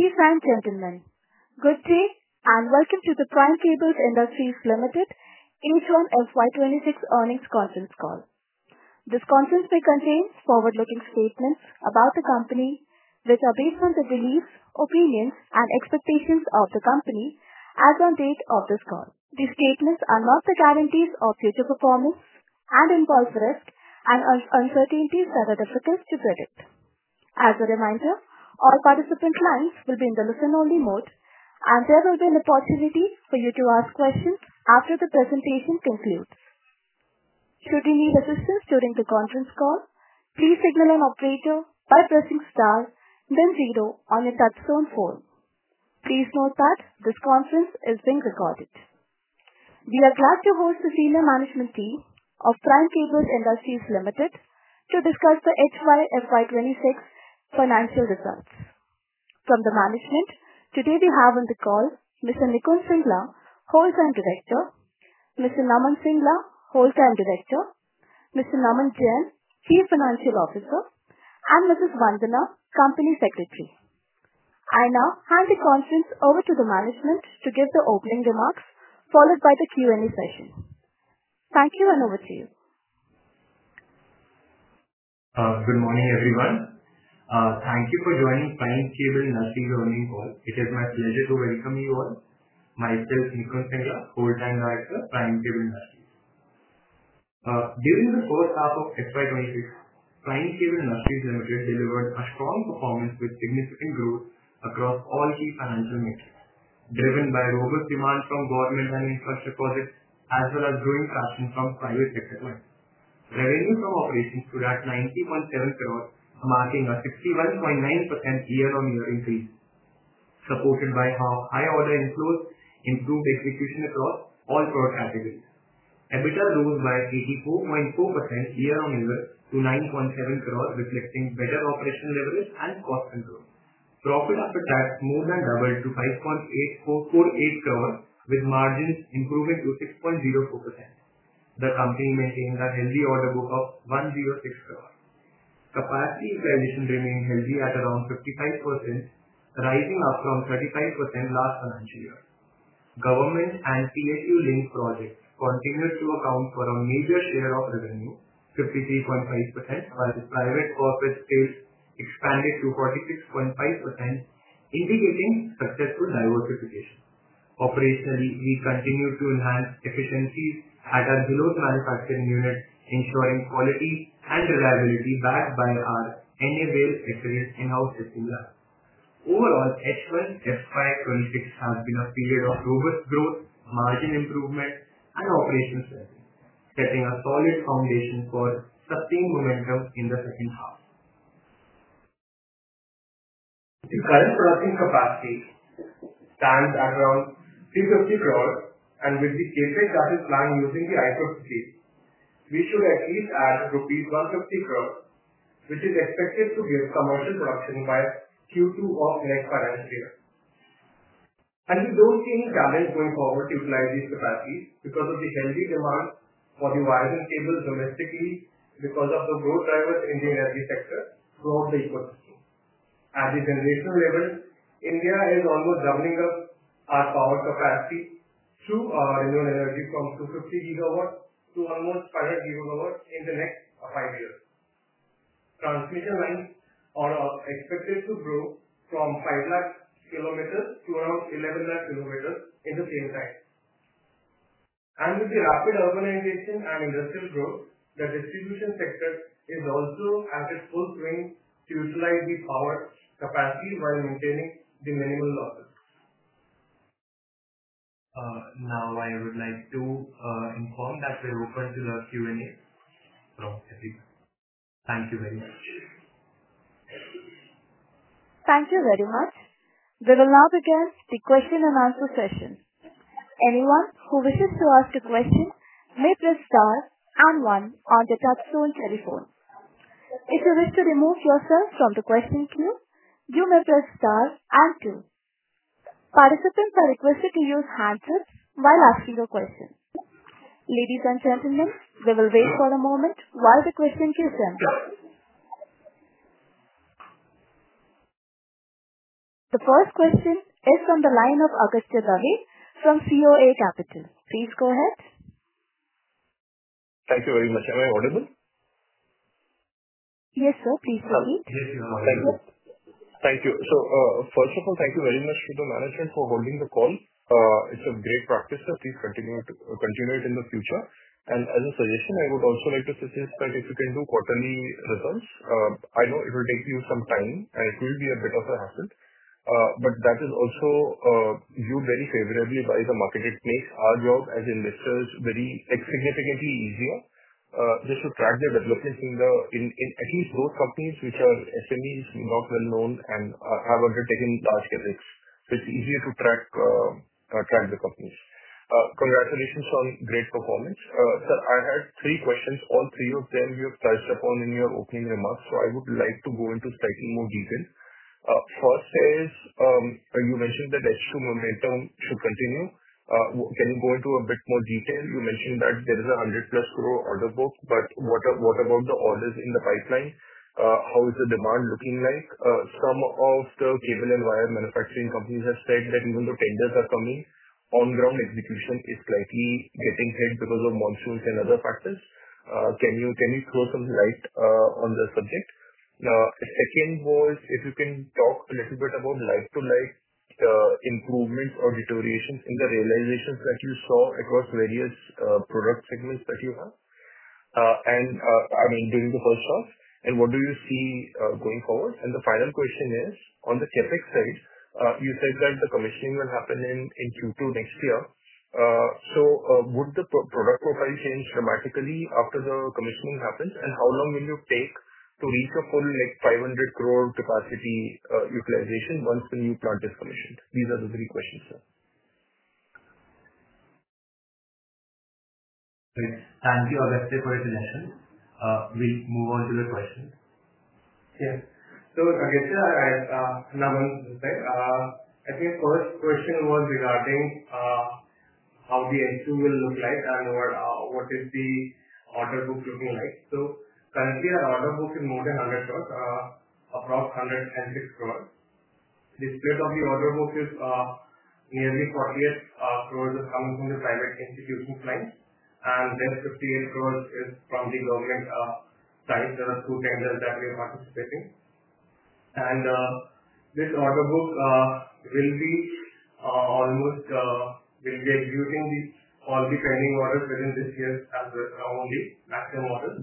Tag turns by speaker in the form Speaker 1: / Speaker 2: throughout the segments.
Speaker 1: Ladies and gentlemen, good day and welcome to the Prime Cables Industries Limited H1 FY26 earnings conference call. This conference may contain forward-looking statements about the company which are based on the beliefs, opinions, and expectations of the company as on date of this call. These statements are not the guarantees of future performance and involve risks and uncertainties that are difficult to predict. As a reminder, all participant lines will be in the listen-only mode, and there will be an opportunity for you to ask questions after the presentation concludes. Should you need assistance during the conference call, please signal an operator by pressing star, then 0 on your touchtone phone. Please note that this conference is being recorded. We are glad to host the senior management team of Prime Cables Industries Limited to discuss the FY26 financial results. From the management, today we have on the call Mr. Nikunj Singla, Whole-time Director, Mr. Naman Singla, Whole-time Director, Mr. Naman Jain, Chief Financial Officer, and Mrs. Vandana, Company Secretary. I now hand the conference over to the management to give the opening remarks, followed by the Q&A session. Thank you, and over to you.
Speaker 2: Good morning, everyone. Thank you for joining Prime Cable Industries earnings call. It is my pleasure to welcome you all. Myself, Nikunj Singla, Whole-time Director, Prime Cable Industries. During the first half of FY26, Prime Cable Industries Limited delivered a strong performance with significant growth across all key financial metrics, driven by robust demand from government and infrastructure projects, as well as growing traction from private sector clients. Revenue from operations stood at 90.7 crores, marking a 61.9% year-on-year increase, supported by high order inflows, improved execution across all product categories. EBITDA rose by 84.4% year-on-year to 9.7 crores, reflecting better operational leverage and cost control. Profit after tax more than doubled to 5.8448 crores, with margins improving to 6.04%. The company maintained a healthy order book of 106 crores. Capacity utilization remained healthy at around 55%, rising up from 35% last financial year. Government and PSU-linked projects continued to account for a major share of revenue, 53.5%, while the private corporate sales expanded to 46.5%, indicating successful diversification. Operationally, we continue to enhance efficiencies at our Bhiloth manufacturing unit, ensuring quality and reliability backed by our NABL excellence in-house testing lab. Overall, H1 FY26 has been a period of robust growth, margin improvement, and operational strength, setting a solid foundation for sustained momentum in the second half. The current production capacity stands at around 350 crores, and with the CapEx that is planned using the IPO scheme, we should at least add rupees 150 crores, which is expected to give commercial production by Q2 of next financial year. And we don't see any challenge going forward to utilize these capacities because of the healthy demand for the wires and cables domestically, because of the growth drivers in the energy sector throughout the ecosystem. At the generational level, India is almost doubling up our power capacity through renewable energy from 250 gigawatts to almost 500 gigawatts in the next 5 years. Transmission lines are expected to grow from 5 lakh kilometers to around 11 lakh kilometers in the same time. And with the rapid urbanization and industrial growth, the distribution sector is also at its full swing to utilize the power capacity while maintaining the minimal losses. Now I would like to inform that we're open to the Q&A from everyone. Thank you very much.
Speaker 1: Thank you very much. We will now begin the question and answer session. Anyone who wishes to ask a question may press star and 1 on the touchtone telephone. If you wish to remove yourself from the question queue, you may press star and 2. Participants are requested to use handsets while asking a question. Ladies and gentlemen, we will wait for a moment while the question queue assembles. The first question is from the line of Agastya Dave from COA Capital. Please go ahead.
Speaker 3: Thank you very much. Am I audible?
Speaker 1: Yes, sir. Please proceed.
Speaker 2: Yes, you are.
Speaker 3: Thank you. Thank you. First of all, thank you very much to the management for holding the call. It's a great practice, sir. Please continue it in the future. As a suggestion, I would also like to suggest that if you can do quarterly results, I know it will take you some time, and it will be a bit of a hassle. That is also viewed very favorably by the market. It makes our job as investors very significantly easier, just to track the developments in at least those companies which are SMEs, not well known, and have undertaken large CapEx. It's easier to track the companies. Congratulations on great performance. Sir, I had three questions. All three of them you have touched upon in your opening remarks, so I would like to go into slightly more detail. First is, you mentioned that H2 momentum should continue. Can you go into a bit more detail? You mentioned that there is a 100+ crore order book, but what about the orders in the pipeline? How is the demand looking like? Some of the cable and wire manufacturing companies have said that even though tenders are coming, on-ground execution is slightly getting hit because of monsoons and other factors. Can you throw some light on the subject? Second was, if you can talk a little bit about like-to-like improvements or deteriorations in the realizations that you saw across various product segments that you have, during the first half, and what do you see going forward? The final question is, on the CapEx side, you said that the commissioning will happen in Q2 next year. Would the product profile change dramatically after the commissioning happens, and how long will you take to reach a full 500 crore capacity utilization once the new plant is commissioned? These are the three questions, sir.
Speaker 2: Great. Thank you, Agastya, for your suggestion. We'll move on to the questions.
Speaker 4: Yes. Agastya, Naman said, I think first question was regarding how the H2 will look like and what is the order book looking like. Currently, our order book is more than 100 crores, approx 106 crores. The split of the order book is nearly 48 crores is coming from the private institution clients, and then 58 crores is from the government side. There are two tenders that we are participating. This order book will be executing all the pending orders within this year as only maximum orders.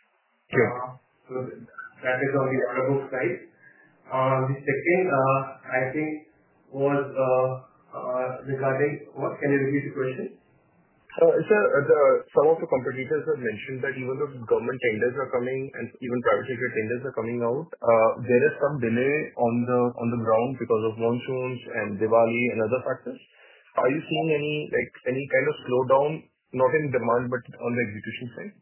Speaker 4: That is on the order book side. The second, I think, was regarding what? Can you repeat the question?
Speaker 3: Sir, some of the competitors have mentioned that even though government tenders are coming and even private sector tenders are coming out, there is some delay on the ground because of monsoons and Diwali and other factors. Are you seeing any kind of slowdown, not in demand, but on the execution side?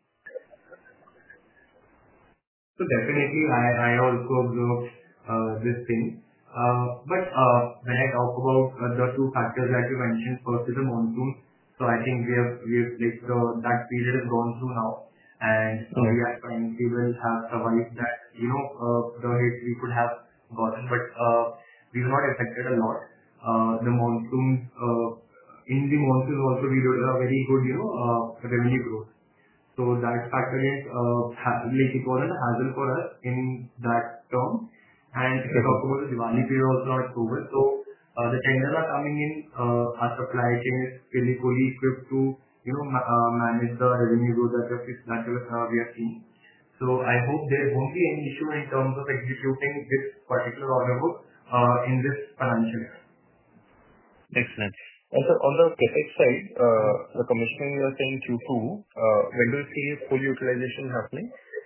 Speaker 2: Definitely, I also observed this thing. When I talk about the two factors that you mentioned, first is the monsoon. I think that period has gone through now, and we at Prime Cable have survived that. The hit we could have gotten, but we were not affected a lot. The monsoons, in the monsoon also we did a very good revenue growth. That factor is it wasn't a hassle for us in that term. If you talk about the Diwali period also not over. The tenders are coming in, our supply chain is fully equipped to manage the revenue growth that we are seeing. I hope there won't be any issue in terms of executing this particular order book in this financial year.
Speaker 3: Excellent. Sir, on the CapEx side, the commissioning you are saying Q2, when do you see full utilization happening?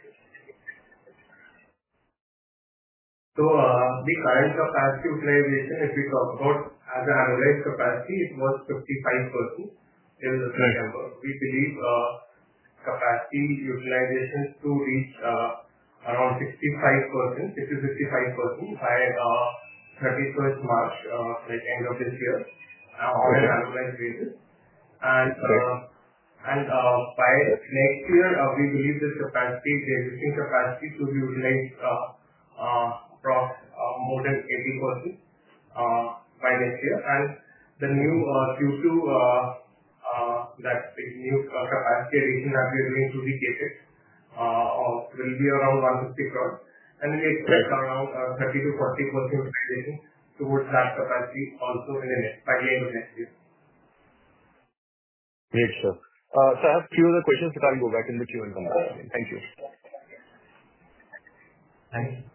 Speaker 4: The current capacity utilization, if we talk about as an annualized capacity, it was 55% till September. We believe capacity utilization to reach around 65%, 60-65% by 31st March, end of this year, on an annualized basis. By next year, we believe this capacity, the existing capacity, to be utilized more than 80%. by next year. And the new Q2, that new capacity addition that we are doing through the CapEx will be around 150 crores. And we expect around 30 to 40% utilization towards that capacity also by the end of next year.
Speaker 3: Great, sir. So I have a few other questions, but I'll go back in the queue and come back. Thank you.
Speaker 2: Thank you.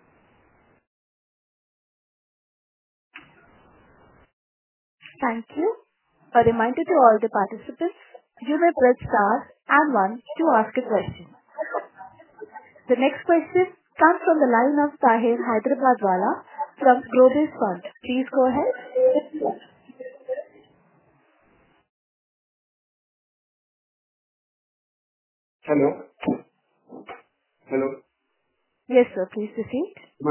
Speaker 1: Thank you. A reminder to all the participants, you may press star and one to ask a question. The next question comes from the line of Tahir Hyderabadwala from Global Fund. Please go ahead.
Speaker 5: Hello. Hello.
Speaker 1: Yes, sir. Please proceed.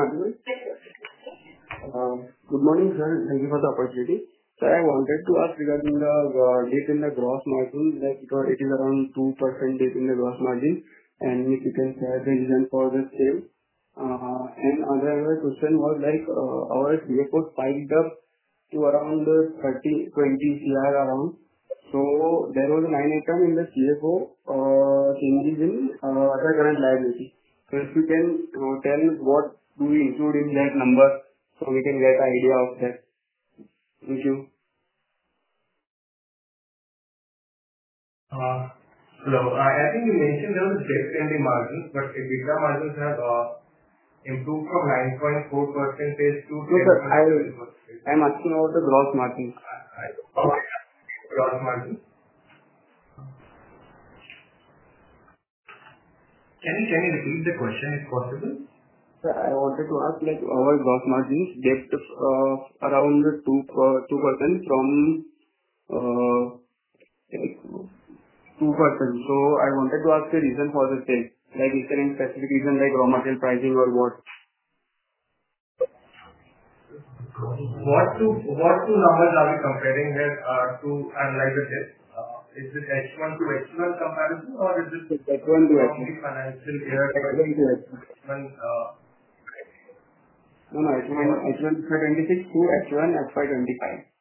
Speaker 5: Good morning, sir. Thank you for the opportunity. Sir, I wanted to ask regarding the dip in the gross margin, like it is around 2% dip in the gross margin, and if you can share the reason for the same. And other question was like our CFO spiked up to around 20 CR around. So there was a line item in the CFO changes in other current liability. So if you can tell what do we include in that number, so we can get an idea of that. Thank you.
Speaker 4: Hello. I think you mentioned there was a dip in the margins, but EBITDA margins have improved from 9.4% to 10%.
Speaker 5: I'm asking about the gross margin.
Speaker 4: Gross margin.
Speaker 2: Can you repeat the question if possible?
Speaker 5: Sir, I wanted to ask like our gross margins dipped around 2% from 2%. So I wanted to ask the reason for the same. Like is there any specific reason like raw material pricing or what?
Speaker 4: What two numbers are we comparing here to analyze the dip? Is it H1 to H1 comparison or is it
Speaker 5: H1 to H1?
Speaker 4: From the financial year?
Speaker 5: H1 to H1. No, H1 FY26 to H1 FY25.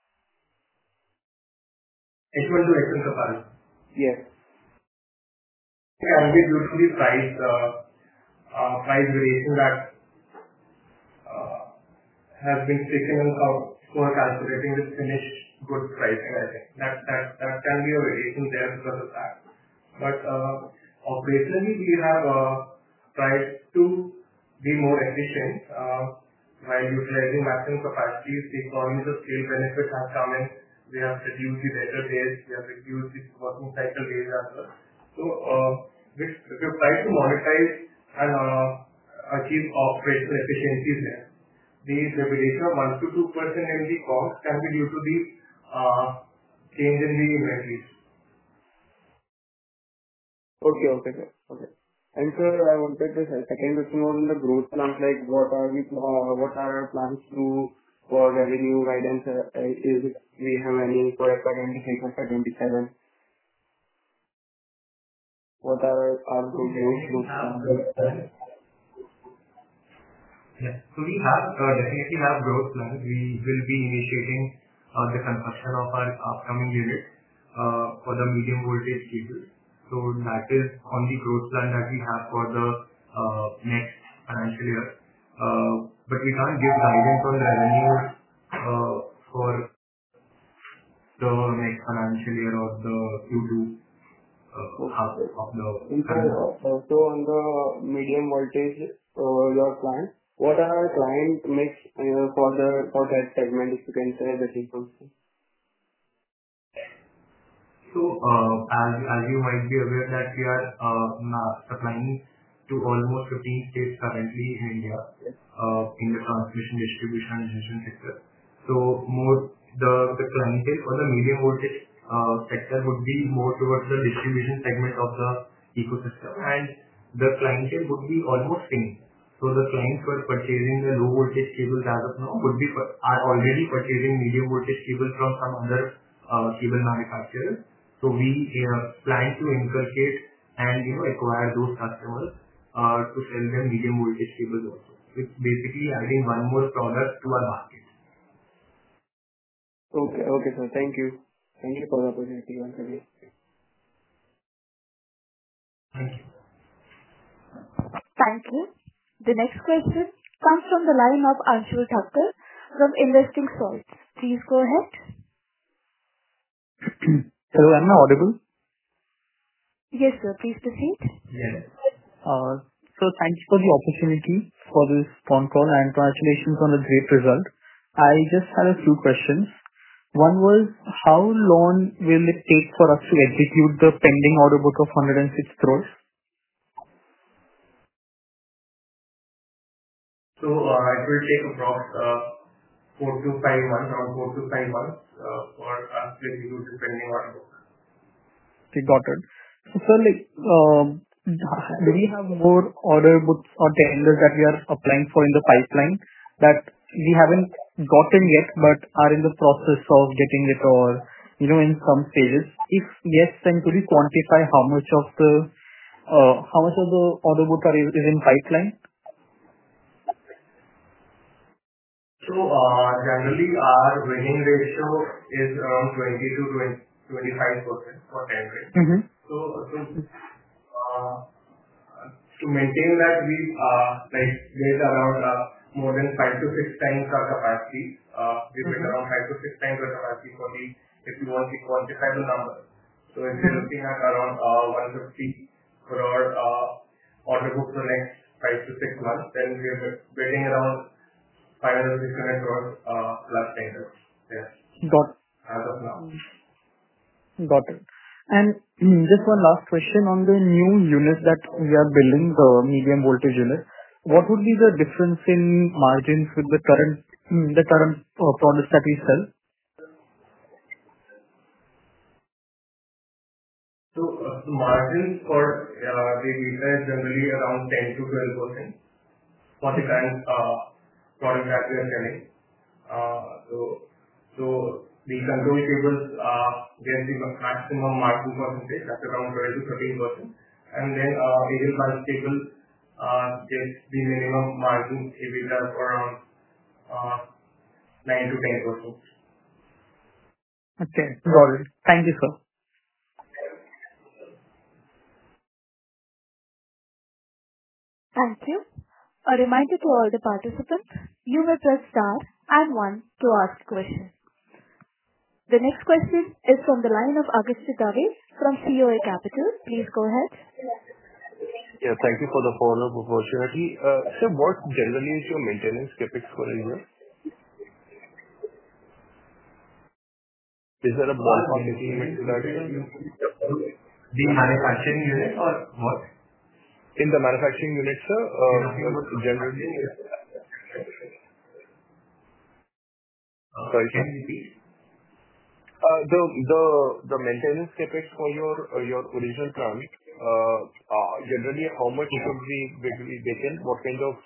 Speaker 4: H1 to H1 comparison.
Speaker 5: Yes.
Speaker 4: Can be due to the price variation that has been taken in account for calculating the finished goods pricing. I think that can be a variation there because of that. But operationally, we have tried to be more efficient while utilizing maximum capacities. The economies of scale benefits have come in. We have reduced the debtor days. We have reduced the working cycle days as well. So we've tried to monetize and achieve operational efficiencies there. The variation of 1 to 2% in the cost can be due to the change in the inventories.
Speaker 5: Okay. And sir, I wanted to say second question was on the growth plans. Like what are our plans to for revenue guidance? Is it we have any for FY26 or FY27? What are our growth plans?
Speaker 2: Yes. So we definitely have growth plans. We will be initiating the construction of our upcoming unit for the medium voltage cables. So that is on the growth plan that we have for the next financial year. But we can't give guidance on revenue for the next financial year or the Q2 half of the current.
Speaker 5: So on the medium voltage, your plan, what are our client mix for that segment, if you can share the information?
Speaker 2: So as you might be aware that we are supplying to almost 15 states currently in India in the transmission, distribution and generation sector. So the clientele for the medium voltage sector would be more towards the distribution segment of the ecosystem, and the clientele would be almost same. So the clients who are purchasing the low voltage cables as of now are already purchasing medium voltage cables from some other cable manufacturers. So we plan to inculcate and acquire those customers to sell them medium voltage cables also. It's basically adding one more product to our market.
Speaker 5: Okay, sir. Thank you. Thank you for the opportunity once again.
Speaker 2: Thank you.
Speaker 1: Thank you. The next question comes from the line of Anshul Thakkar from Investing Salts. Please go ahead.
Speaker 6: Hello, am I audible?
Speaker 1: Yes, sir. Please proceed.
Speaker 2: Yes.
Speaker 6: Thank you for the opportunity for this phone call, and congratulations on the great result. I just had a few questions. One was, how long will it take for us to execute the pending order book of 106 crores?
Speaker 4: It will take approx 4 to 5 months, around 4 to 5 months, for us to execute the pending order book.
Speaker 6: Okay, got it. Sir, do we have more order books or tenders that we are applying for in the pipeline that we haven't gotten yet but are in the process of getting it, or, in some stages? If yes, then could you quantify how much of the order book is in pipeline?
Speaker 4: Generally our winning ratio is around 20 to 25% for tendering. To maintain that, we build around more than 5 to 6 times our capacity. We build around 5 to 6 times our capacity if you want to quantify the number. If you're looking at around 150 crore order book for the next 5 to 6 months, then we are building around 500 to 600 crore plus tenders. Yes.
Speaker 6: Got it.
Speaker 4: As of now.
Speaker 6: Got it. Just one last question on the new units that we are building, the medium voltage unit. What would be the difference in margins with the current products that we sell?
Speaker 4: Margins for the Vita is generally around 10 to 12% for the current product that we are selling. The control cables get the maximum margin percentage, that's around 12 to 13%. Then aerial bus cable gets the minimum margin EBITDA of around 9 to 10%.
Speaker 6: Okay, got it. Thank you, sir.
Speaker 1: Thank you. A reminder to all the participants, you may press star and 1 to ask questions. The next question is from the line of Agastya Dave from COA Capital. Please go ahead.
Speaker 3: Yeah, thank you for the follow-up opportunity. Sir, what generally is your maintenance CapEx for a year? Is there a ballpark estimate to that?
Speaker 2: The manufacturing unit or what?
Speaker 3: In the manufacturing unit, sir, generally. Sorry,
Speaker 2: Can you repeat?
Speaker 3: The maintenance CapEx for your original plant, generally how much should we bake in? What kind of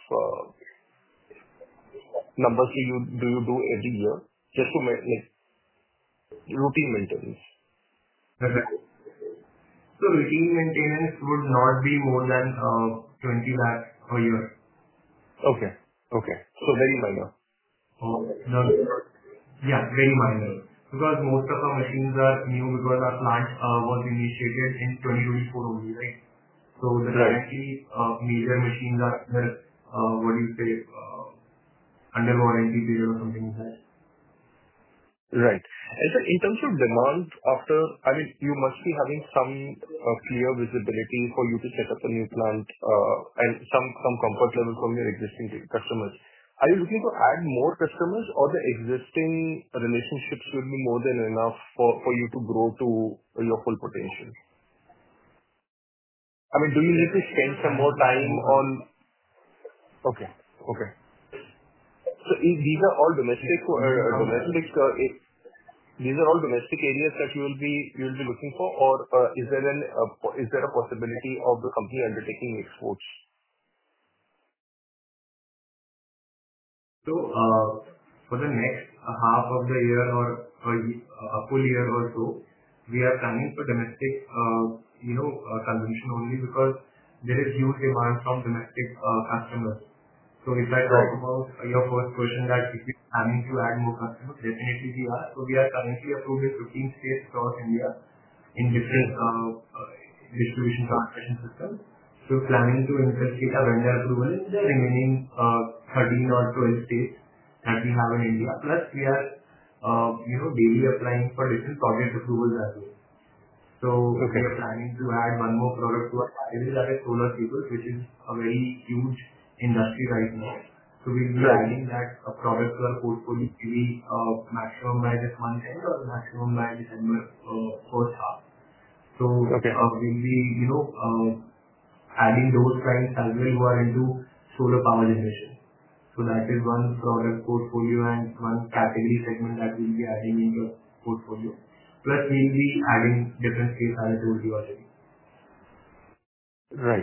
Speaker 3: numbers do you do every year just to routine maintenance?
Speaker 2: Routine maintenance would not be more than 20 lakhs a year.
Speaker 3: Okay. Very minor.
Speaker 2: No. Yeah, very minor. Because most of our machines are new because our plant was initiated in 2024 only, right? The currently major machines are under warranty period or something like that.
Speaker 3: Right. Sir, in terms of demand you must be having some clear visibility for you to set up a new plant and some comfort level from your existing customers. Are you looking to add more customers, or the existing relationships will be more than enough for you to grow to your full potential? Do you need to spend some more time on? Okay. These are all domestic areas that you will be looking for, or is there a possibility of the company undertaking exports?
Speaker 2: For the next half of the year or a full year or so, we are planning for domestic consumption only because there is huge demand from domestic customers. If I talk about your first question, that if we planning to add more customers? Definitely we are. We are currently approved in 15 states across India in different distribution transmission systems. Planning to investigate a vendor approval in the remaining 13 or 12 states that we have in India. Plus we are daily applying for different project approvals as well. We are planning to add one more product to our category, that is solar cables, which is a very huge industry right now. We'll be adding that product to our portfolio maybe maximum by this month end or maximum by December first half. We'll be adding those clients as well who are into solar power generation. That is one product portfolio and one category segment that we'll be adding in the portfolio. Plus we'll be adding different states as I told you already.
Speaker 3: Right.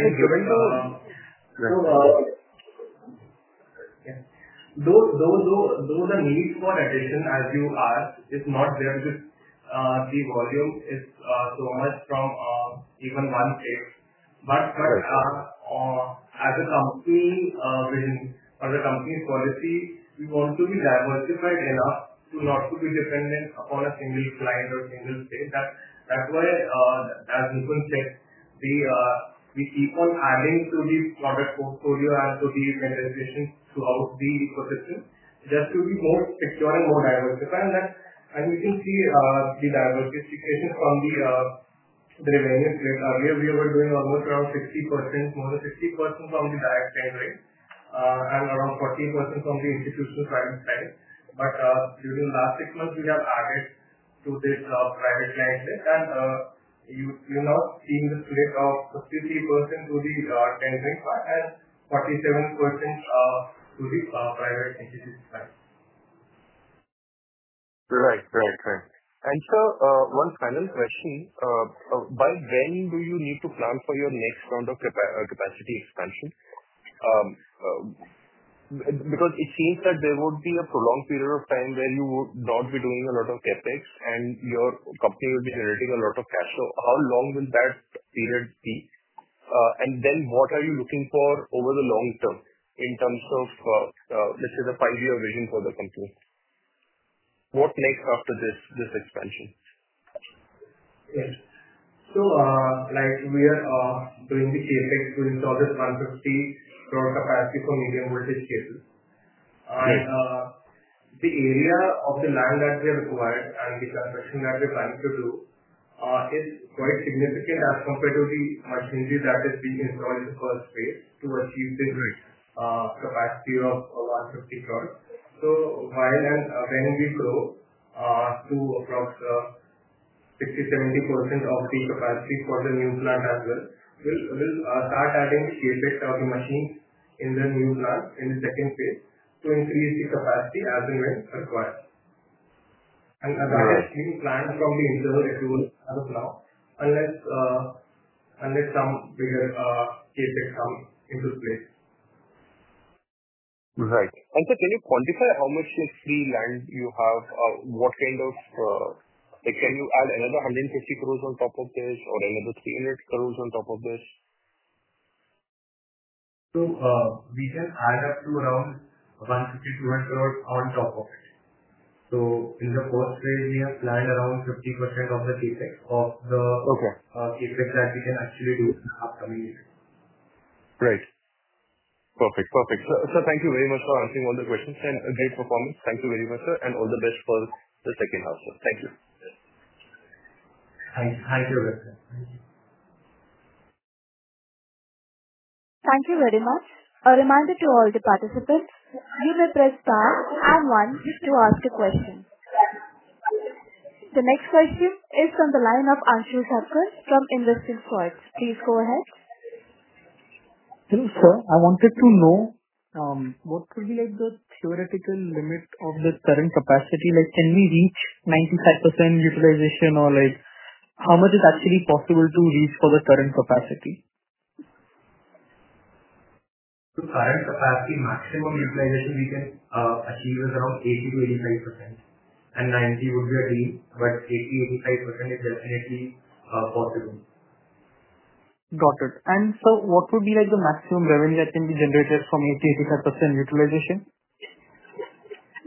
Speaker 4: Though the need for addition, as you asked, is not there because the volume is so much from even one state. But as a company vision or the company's policy, we want to be diversified enough to not to be dependent upon a single client or single state. That's why, as Nipun said, we keep on adding to the product portfolio and to the penetration throughout the ecosystem, just to be more secure and more diversified. And we can see the diversification from the revenue split. Earlier we were doing almost around 60%, more than 60% from the direct tendering, and around 40% from the institutional private side. But during the last 6 months we have added to this private client list, and you're now seeing the split of 53% to the tendering part and 47% to the private entities side.
Speaker 3: Right. And sir, one final question. By when do you need to plan for your next round of capacity expansion? Because it seems that there would be a prolonged period of time where you would not be doing a lot of capex and your company will be generating a lot of cash. So how long will that period be? And then what are you looking for over the long term in terms of, let's say, the 5-year vision for the company? What next after this expansion?
Speaker 4: Yes. Like we are doing the capex to install this 150 crore capacity for medium voltage cables. And the area of the land that we have acquired and the construction that we're planning to do is quite significant as compared to the machinery that is being installed in the first phase to achieve this capacity of 150 crore. While and when we grow to approximately 60-70% of the capacity for the new plant as well, we'll start adding capex of the machines in the new plant in the second phase to increase the capacity as and when required. And that is being planned from the internal accrual as of now, unless some bigger capex come into place.
Speaker 3: Right. And sir, can you quantify how much free land you have? What kind of, can you add another 150 crores on top of this or another 300 crores on top of this?
Speaker 2: We can add up to around 150-200 crores on top of it. In the first phase, we have planned around 50% of the capex of the capex that we can actually do in the upcoming years.
Speaker 3: Right. Perfect. Sir, thank you very much for answering all the questions and a great performance. Thank you very much, sir, and all the best for the second half, sir. Thank you.
Speaker 2: Thank you, sir.
Speaker 1: Thank you very much. A reminder to all the participants, you may press star and 1 to ask a question. The next question is from the line of Anshu Thakkar from Investing Swords. Please go ahead.
Speaker 6: Hello, sir. I wanted to know what could be like the theoretical limit of the current capacity? Like, can we reach 95% utilization, or like how much is actually possible to reach for the current capacity?
Speaker 2: The current capacity maximum utilization we can achieve is around 80-85%, and 90 would be a dream, but 80-85% is definitely possible.
Speaker 6: Got it. And so what would be like the maximum revenue that can be generated from 80-85% utilization?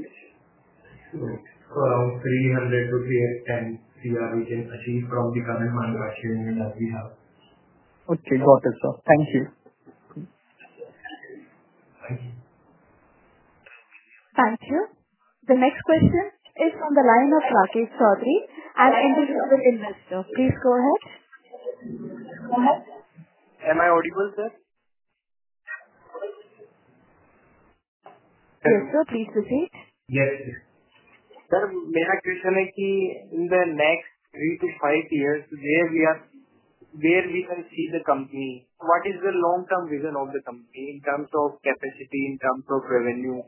Speaker 2: Around 300 to 310 CR we can achieve from the current manufacturing unit that we have.
Speaker 6: Okay, got it, sir. Thank you.
Speaker 2: Thank you.
Speaker 1: Thank you. The next question is from the line of Rakesh Chaudhary, an individual investor. Please go ahead.
Speaker 7: Am I audible, sir?
Speaker 1: Yes, sir. Please proceed.
Speaker 2: Yes.
Speaker 7: Sir, मेरा question है कि in the next 3 to 5 years, where we can see the company, what is the long-term vision of the company in terms of capacity, in terms of revenue?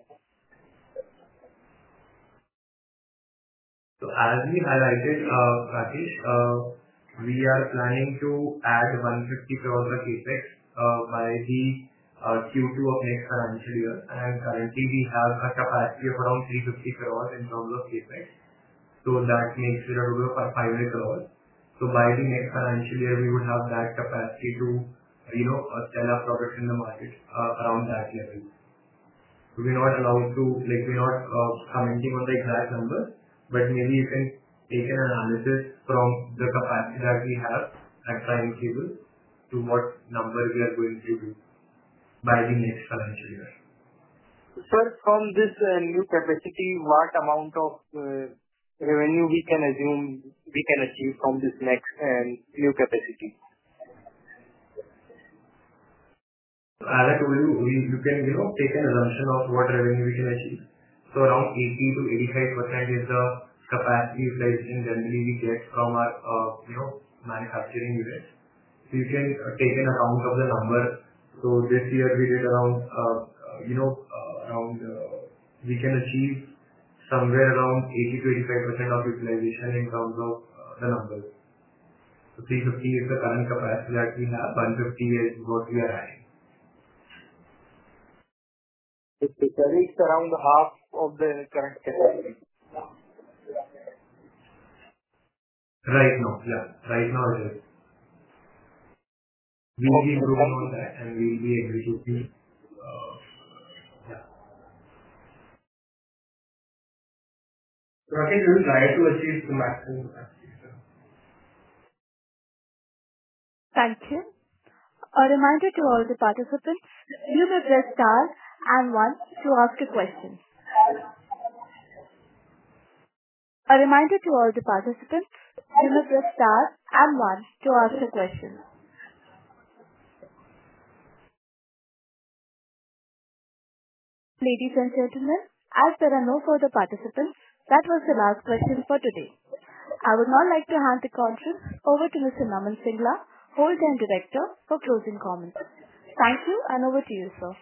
Speaker 2: So as we highlighted, Rakesh, we are planning to add 150 crores of capex by the Q2 of next financial year, and currently we have a capacity of around 350 crores in terms of capex. So that makes it a total of 500 crores. So by the next financial year, we would have that capacity to, sell our products in the market around that level. So we're not allowed to, we're not commenting on the exact numbers, but maybe you can take an analysis from the capacity that we have at Prime Cable to what number we are going to do by the next financial year.
Speaker 7: Sir, from this new capacity, what amount of revenue we can assume we can achieve from this next new capacity?
Speaker 2: As I told you, you can take an assumption of what revenue we can achieve. So around 80 to 85% is the capacity utilization generally we get from our manufacturing units. So you can take an account of the number. So this year we did we can achieve somewhere around 80 to 85% of utilization in terms of the numbers. So 350 is the current capacity that we have, 150 is what we are adding.
Speaker 7: It's around half of the current capacity.
Speaker 2: Right now, yeah. Right now it is. We will be improving on that and we will be executing.
Speaker 4: Rakesh, we will try to achieve the maximum capacity.
Speaker 1: Thank you. A reminder to all the participants, you may press star and 1 to ask a question. A reminder to all the participants, you may press star and 1 to ask a question. Ladies and gentlemen, as there are no further participants, that was the last question for today. I would now like to hand the conference over to Mr. Naman Singla, Whole-time Director, for closing comments. Thank you, and over to you, sir.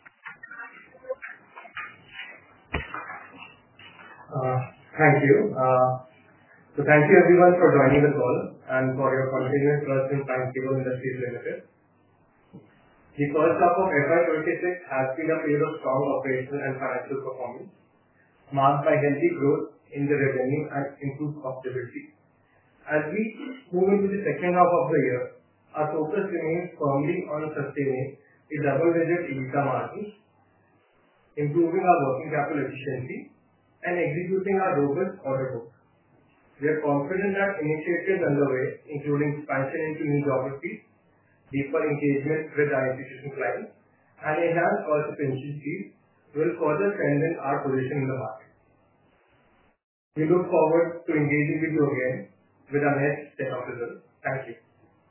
Speaker 4: Thank you. So thank you everyone for joining the call and for your continuous trust in Prime Cable Industries Limited. The first half of FY26 has been a period of strong operational and financial performance, marked by healthy growth in the revenue and improved profitability. As we move into the second half of the year, our focus remains firmly on sustaining a double-digit EBITDA margin, improving our working capital efficiency, and executing our robust order book. We are confident that initiatives underway, including expansion into new geographies, deeper engagement with our institutional clients, and enhanced cost efficiencies, will further strengthen our position in the market. We look forward to engaging with you again with our next set of results. Thank you.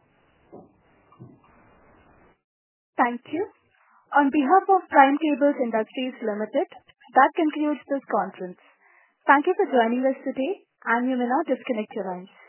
Speaker 1: Thank you. On behalf of Prime Cables Industries Limited, that concludes this conference. Thank you for joining us today, and you may now disconnect your lines.